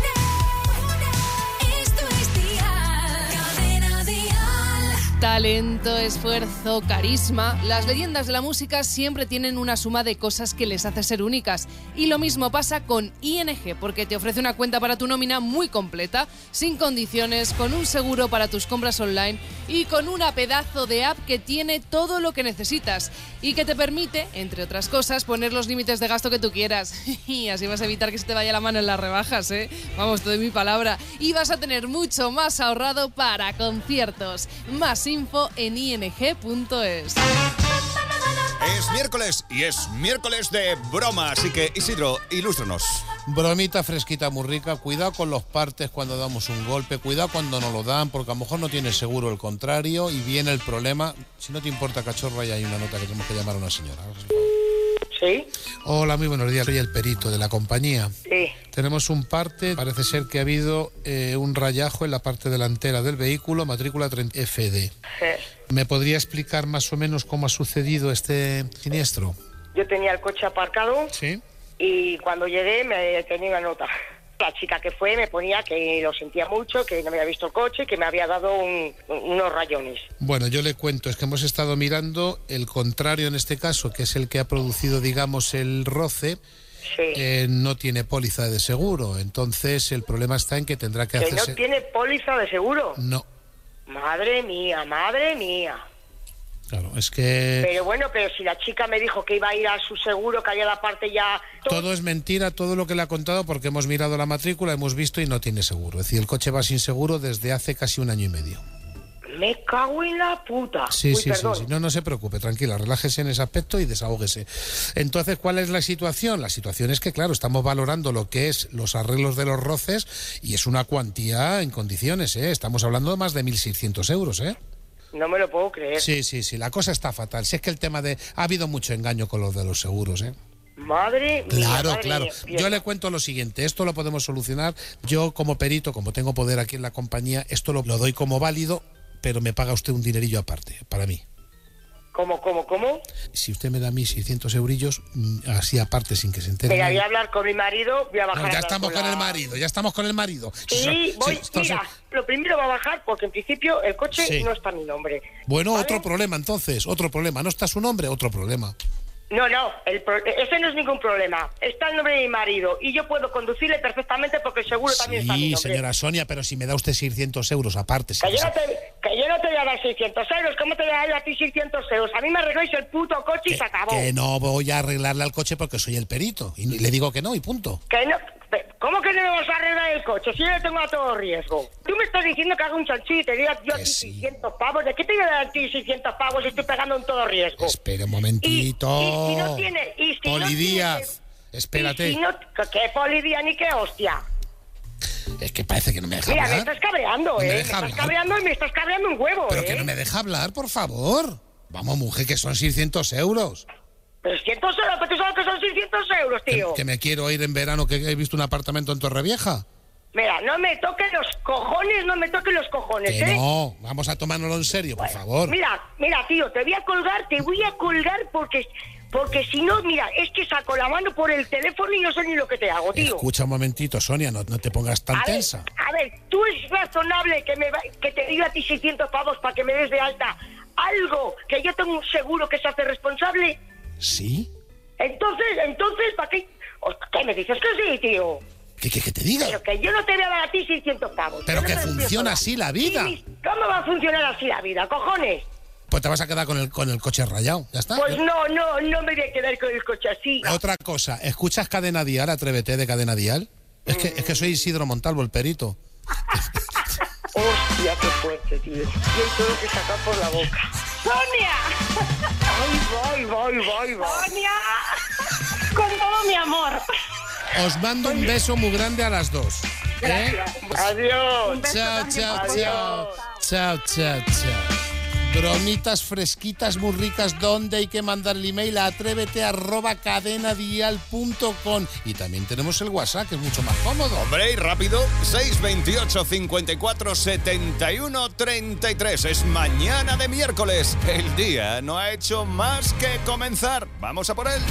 une, esto es Dial, Cadena Dial. Talento, esfuerzo, carisma. Las leyendas de la música siempre tienen una suma de cosas que les hace ser únicas. Y lo mismo pasa con ING, porque te ofrece una cuenta para tu nómina muy completa, sin condiciones, con un seguro para tus compras online y con una pedazo de app que tiene todo lo que necesitas y que te permite, entre otras cosas, poner los límites de gasto que tú quieras. Y así vas a evitar que se te vaya la mano en las rebajas, ¿eh? Vamos, te doy mi palabra. Y vas a tener mucho más ahorrado para conciertos. Más info en ing.es. Es miércoles y es miércoles de broma, así que Isidro, ilústranos. Bromita fresquita muy rica, cuidado con los partes cuando damos un golpe, cuidado cuando nos lo dan, porque a lo mejor no tienes seguro el contrario y viene el problema. Si no te importa, cachorro, ahí hay una nota que tenemos que llamar a una señora. ¿Sí? Hola, muy buenos días, soy el perito de la compañía. Sí. Tenemos un parte, parece ser que ha habido un rayajo en la parte delantera del vehículo, matrícula 30 FD. ¿Me podría explicar más o menos cómo ha sucedido este siniestro? Yo tenía el coche aparcado. Sí. Y cuando llegué me tenía una nota. La chica que fue me ponía que lo sentía mucho, que no me había visto el coche, que me había dado unos rayones. Bueno, yo le cuento, es que hemos estado mirando el contrario en este caso, que es el que ha producido, digamos, el roce. Sí. No tiene póliza de seguro, entonces el problema está en que tendrá que hacerse... ¿Que no tiene póliza de seguro? No. Madre mía, madre mía. Claro, es que... Pero bueno, pero si la chica me dijo que iba a ir a su seguro, que había la parte ya... Todo es mentira, todo lo que le ha contado, porque hemos mirado la matrícula, hemos visto y no tiene seguro. Es decir, el coche va sin seguro desde hace casi 1 año y medio. Me cago en la puta. Sí, sí, sí. No se preocupe, tranquila, relájese en ese aspecto y desahóguese. Entonces, ¿cuál es la situación? La situación es que, claro, estamos valorando lo que es los arreglos de los roces y es una cuantía en condiciones, ¿eh? Estamos hablando de más de 1.600 euros, ¿eh? No me lo puedo creer. Sí, la cosa está fatal. Si es que el tema de... Ha habido mucho engaño con los de los seguros, ¿eh? Madre mía. Claro, madre claro. mía. Yo le cuento lo siguiente, esto lo podemos solucionar. Yo como perito, como tengo poder aquí en la compañía, esto lo doy como válido, pero me paga usted un dinerillo aparte, para mí. ¿Cómo? Si usted me da 1.600 eurillos, así aparte, sin que se entere. Mira, voy a hablar con mi marido, voy a bajar. No, ya estamos con el marido. Sí, voy, mira, lo primero va a bajar porque en principio el coche no está a mi nombre. Bueno, ¿vale? Otro problema entonces, otro problema. ¿No está su nombre? Otro problema. No, ese no es ningún problema. Está el nombre de mi marido y yo puedo conducirle perfectamente porque el seguro también está a mi nombre. Sí, señora Sonia, pero si me da usted 600 euros aparte. Que yo no te voy a dar 600 euros. ¿Cómo te voy a dar a ti 600 euros? A mí me arregláis el puto coche y se acabó. Que no voy a arreglarle al coche porque soy el perito. Y le digo que no y punto. Que no... ¿Cómo que no me vas a arreglar el coche? Si yo le tengo a todo riesgo. Tú me estás diciendo que haga un chanchito y te diga yo a ti 600 pavos. ¿De qué te voy a dar a ti 600 pavos si estoy pegando en todo riesgo? Espera un momentito. Y si no tiene... Polidíaz, espérate. ¿Qué Polidíaz ni qué hostia? Es que parece que no me deja hablar. Mira, me estás cabreando, Me me estás cabreando y me estás cabreando un huevo, Pero que no me deja hablar, por favor. Vamos, mujer, que son 600 euros. 300 euros, pero tú sabes que son 600 euros, tío. Que me quiero ir en verano, que he visto un apartamento en Torrevieja. Mira, no me toques los cojones, Que no, vamos a tomárnoslo en serio, por favor. Mira, tío, te voy a colgar porque si no, mira, es que saco la mano por el teléfono y no sé ni lo que te hago, tío. Escucha un momentito, Sonia, no te pongas tan tensa. A ver, ¿tú es razonable que te diga a ti 600 pavos para que me des de alta algo que yo tengo un seguro que se hace responsable? ¿Sí? Entonces, ¿para qué? ¿Qué me dices que sí, tío? ¿Qué te diga? Pero que yo no te voy a dar a ti 600 pavos. Pero que funciona así la vida. ¿Cómo va a funcionar así la vida, cojones? Pues te vas a quedar con el coche rayado, ¿ya está? Pues no me voy a quedar con el coche así. Otra cosa, ¿escuchas Cadena Dial, Atrévete de Cadena Dial? Es que soy Isidro Montalvo, el perito. Hostia, qué fuerte, tío. Y hay todo que sacar por la boca. ¡Sonia! ¡Ay, voy! ¡Sonia! Con todo mi amor. Os mando un beso muy grande a las dos. Adiós. Chao. Bromitas fresquitas muy ricas, donde hay que mandar el email a atrévete@cadenadial.com. Y también tenemos el WhatsApp, que es mucho más cómodo. Hombre, y rápido, 628 54 71 33. Es mañana de miércoles. El día no ha hecho más que comenzar. Vamos a por él.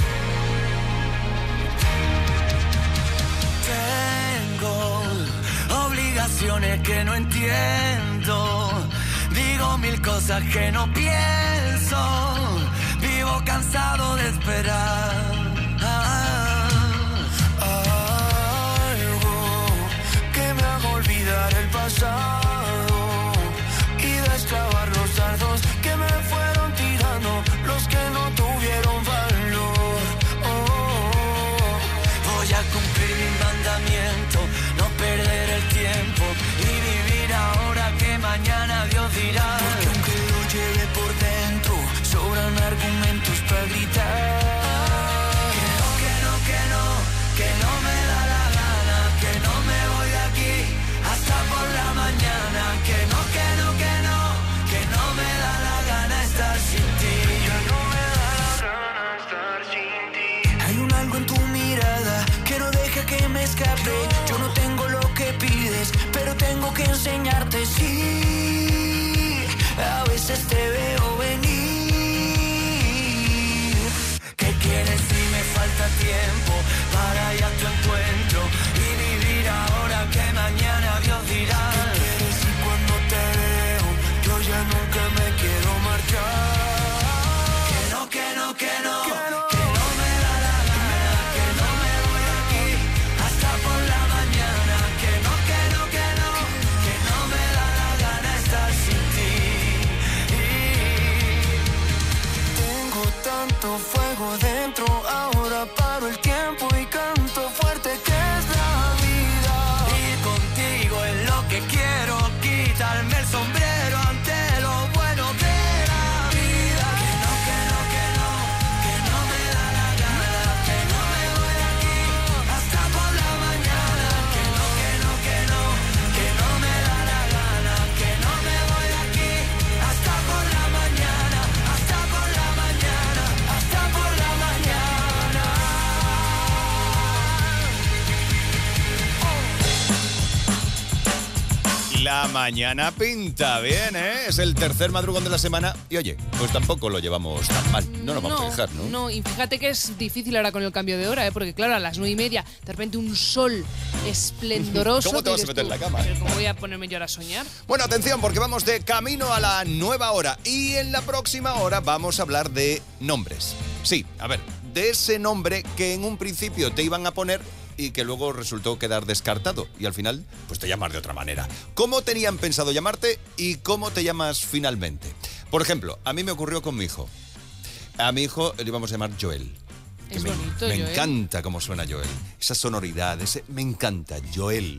Tengo obligaciones que no entiendo. Digo 1000 cosas que no pienso. Vivo cansado de esperar. Algo que me haga olvidar el pasado y destrabar los dardos que me fueron tirando los que no tuvieron valor. Voy a cumplir mi mandamiento, no perder el tiempo y vivir ahora que mañana Dios dirá. Porque aunque lo lleve por dentro, sobran argumentos para gritar. Que no me da la gana, que no me voy de aquí hasta por la mañana. Que no me da la gana estar sin ti. Que no me da la gana estar sin ti. Hay un algo en tu mirada que no deja que me escape. enseñarte, sí. A veces te veo venir. ¿Qué quieres si me falta tiempo para ir a tu encuentro y vivir ahora que mañana Dios dirá? ¿Qué quieres si cuando te veo yo ya nunca me quiero marchar? Que no, que no, que no, que no me da la gana, que no me voy de aquí hasta por la mañana. Que no, que no, que no, que no me da la gana estar sin ti. Tengo tanto fuego dentro, ahora paro el tiempo y canto fuerte que es la vida. Ir contigo es lo que quiero, quitarme el sombrero ante lo bueno de la vida. Que no, que no, que no, que no me da la gana, que no me voy de aquí hasta por la mañana. Que no, que no, que no, que no me da la gana, que no me voy de aquí hasta por la mañana, hasta por la mañana, hasta por la mañana. La mañana pinta bien, ¿eh? Es el tercer madrugón de la semana y oye, pues tampoco lo llevamos tan mal. No nos vamos a quejar, ¿no? No, y fíjate que es difícil ahora con el cambio de hora, ¿eh? Porque claro, a las 9:30, de repente un sol esplendoroso. ¿Cómo te vas a dices meter en tú, la cama? ¿pero cómo voy a ponerme yo ahora a soñar? Bueno, atención, porque vamos de camino a la nueva hora. Y en la próxima hora vamos a hablar de nombres. Sí, a ver, de ese nombre que en un principio te iban a poner y que luego resultó quedar descartado. Y al final, pues te llamas de otra manera. ¿Cómo tenían pensado llamarte y cómo te llamas finalmente? Por ejemplo, a mí me ocurrió con mi hijo. A mi hijo le íbamos a llamar Joel. Es me, bonito, me Joel. encanta cómo suena Joel. Esa sonoridad, me encanta. Joel.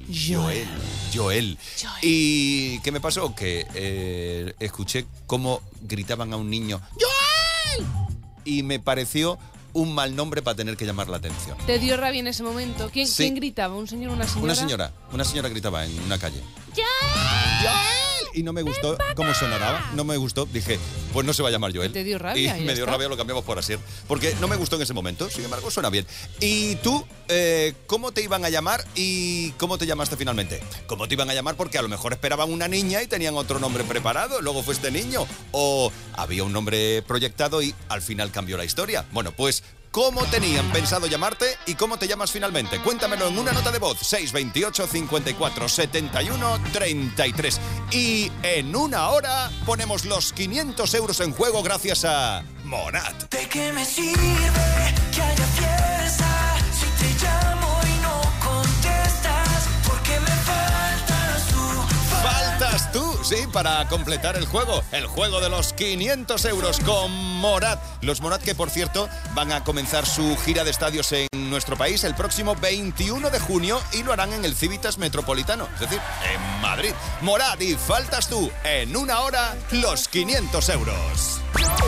¿Y qué me pasó? Que escuché cómo gritaban a un niño ¡Joel! Y me pareció un mal nombre para tener que llamar la atención. ¿Te dio rabia en ese momento? ¿Quién, Sí. ¿quién gritaba? ¿Un señor o una señora? Una señora gritaba en una calle. ¡Joel! Y no me gustó cómo sonaba, no me gustó. Dije, pues no se va a llamar Joel. ¿Te dio rabia? Y Ya me dio está. rabia, lo cambiamos por Asier. Porque no me gustó en ese momento, sin embargo suena bien. ¿Y tú, cómo te iban a llamar y cómo te llamaste finalmente? ¿Cómo te iban a llamar? Porque a lo mejor esperaban una niña y tenían otro nombre preparado, luego fue este niño. O había un nombre proyectado y al final cambió la historia. Bueno, pues ¿cómo tenían pensado llamarte y cómo te llamas finalmente? Cuéntamelo en una nota de voz, 628 54 71 33. Y en una hora ponemos los 500 euros en juego gracias a Monat. ¿De qué me sirve que haya fiesta si te llamo y no contestas? Porque me faltas tú. Faltas tú, sí, para completar el juego de los 500 euros con Morat. Los Morat que, por cierto, van a comenzar su gira de estadios en nuestro país el próximo 21 de junio y lo harán en el Civitas Metropolitano, es decir, en Madrid. Morat y faltas tú, en una hora, los 500 euros.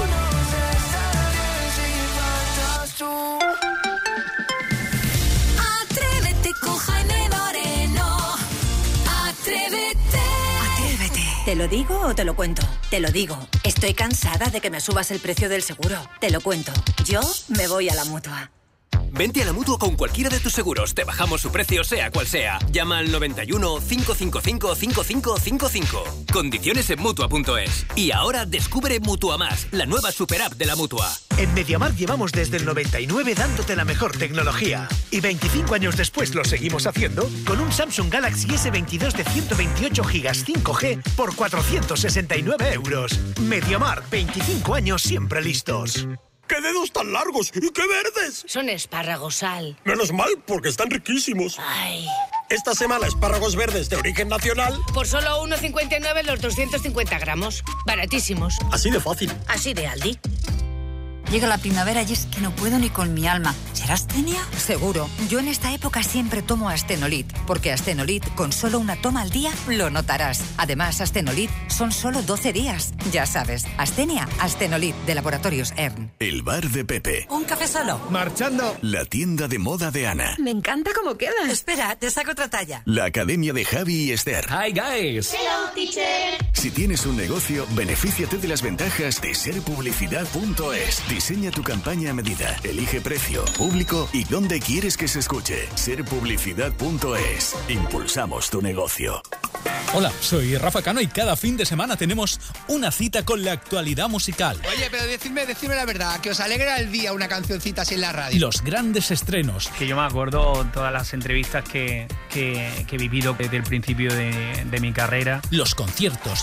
Atrévete con Jaime Moreno. Atrévete. ¿Te lo digo o te lo cuento? Te lo digo. Estoy cansada de que me subas el precio del seguro. Te lo cuento. Yo me voy a la Mutua. Vente a la Mutua con cualquiera de tus seguros. Te bajamos su precio sea cual sea. Llama al 91 555 5555. Condiciones en Mutua.es. Y ahora descubre Mutua Más, la nueva super app de la Mutua. En MediaMarkt llevamos desde el 99 dándote la mejor tecnología. Y 25 años después lo seguimos haciendo con un Samsung Galaxy S22 de 128 GB 5G por 469 euros. MediaMarkt, 25 años siempre listos. ¡Qué dedos tan largos y qué verdes! Son espárragos, Sal. Menos mal, porque están riquísimos. Ay. Esta semana espárragos verdes de origen nacional. Por solo 1,59 los 250 gramos. Baratísimos. Así de fácil. Así de Aldi. Llega la primavera y es que no puedo ni con mi alma. ¿Será astenia? Seguro. Yo en esta época siempre tomo Astenolit, porque Astenolit, con solo una toma al día, lo notarás. Además, Astenolit son solo 12 días. Ya sabes, Astenia, Astenolit, de Laboratorios ERN. El bar de Pepe. ¿Un café solo? Marchando. La tienda de moda de Ana. Me encanta cómo queda. Espera, te saco otra talla. La academia de Javi y Esther. Hi, guys. Hello, teacher. Si tienes un negocio, benefíciate de las ventajas de serpublicidad.es. Diseña tu campaña a medida. Elige precio, público público y dónde quieres que se escuche. Serpublicidad.es. Impulsamos tu negocio. Hola, soy Rafa Cano y cada fin de semana tenemos una cita con la actualidad musical. Oye, pero decidme la verdad, que os alegra el día una cancioncita así en la radio. Los grandes estrenos. Que yo me acuerdo todas las entrevistas que he vivido desde el principio de mi carrera. Los conciertos.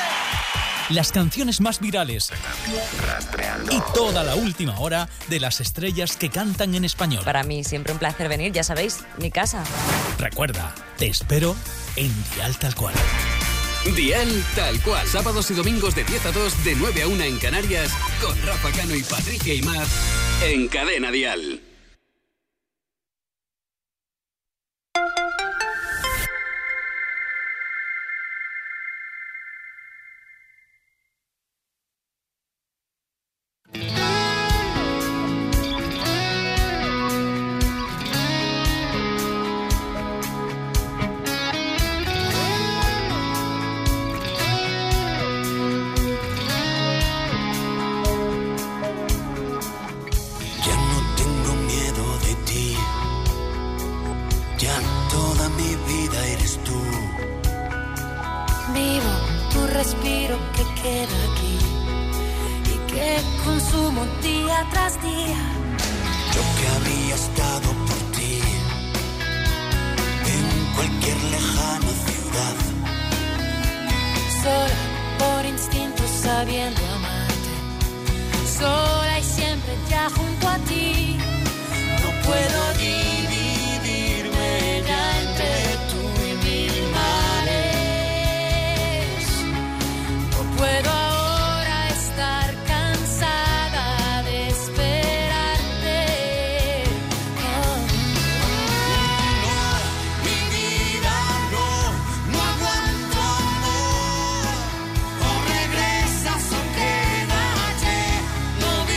Las canciones más virales. Y toda la última hora de las estrellas que cantan en español. Para mí siempre un placer venir, ya sabéis, mi casa. Recuerda, te espero en Dial Tal Cual. Dial Tal Cual. Sábados y domingos de 10 a 2, de 9 a 1 en Canarias, con Rafa Cano y Patricia Aimar en Cadena Dial. No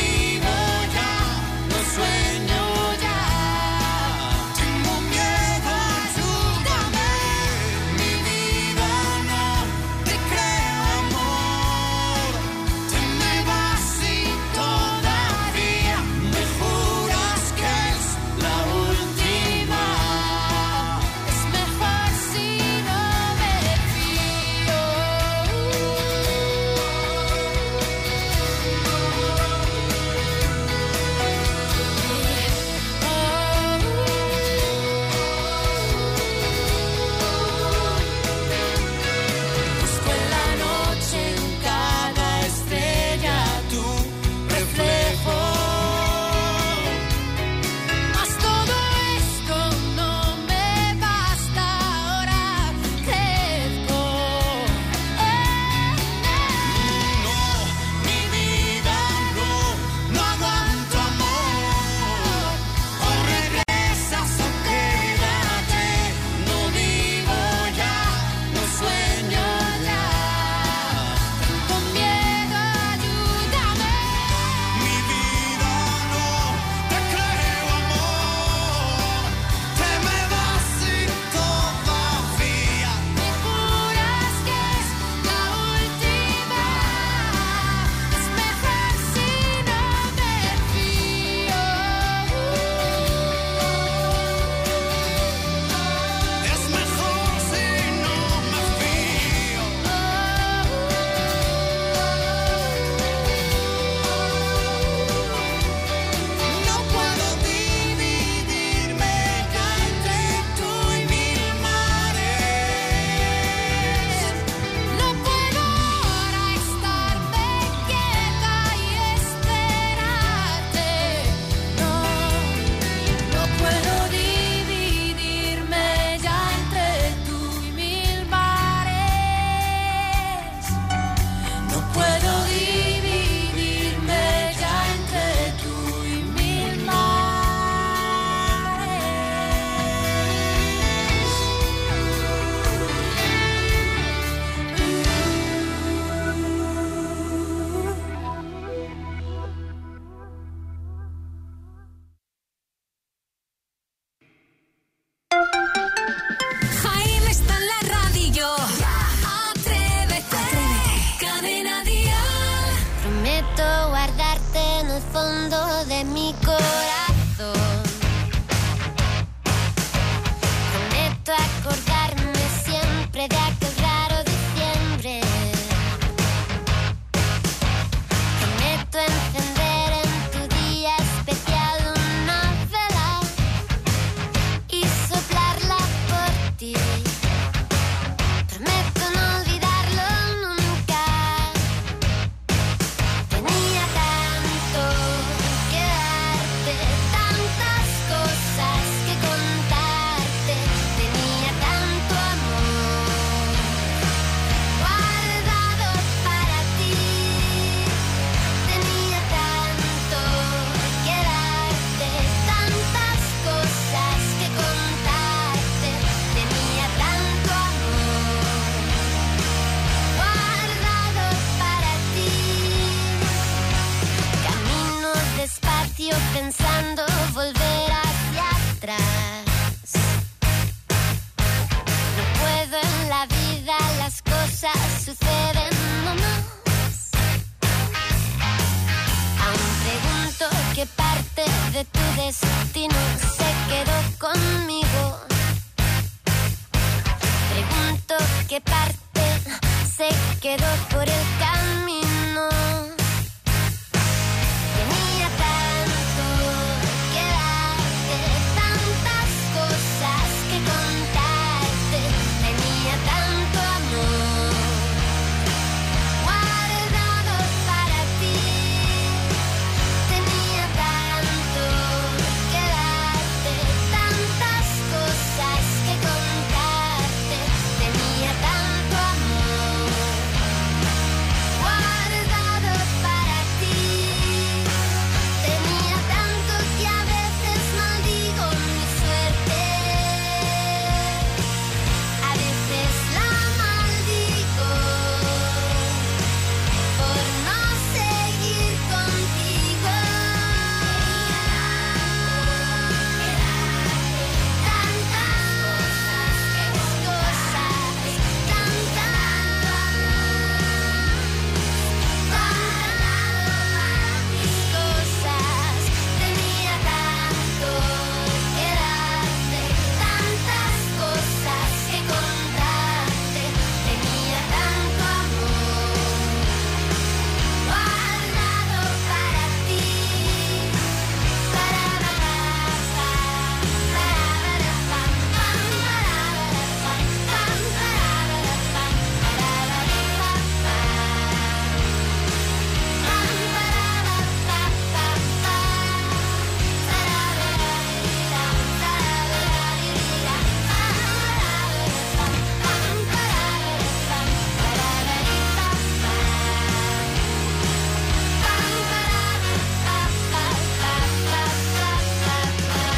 qué parte se quedó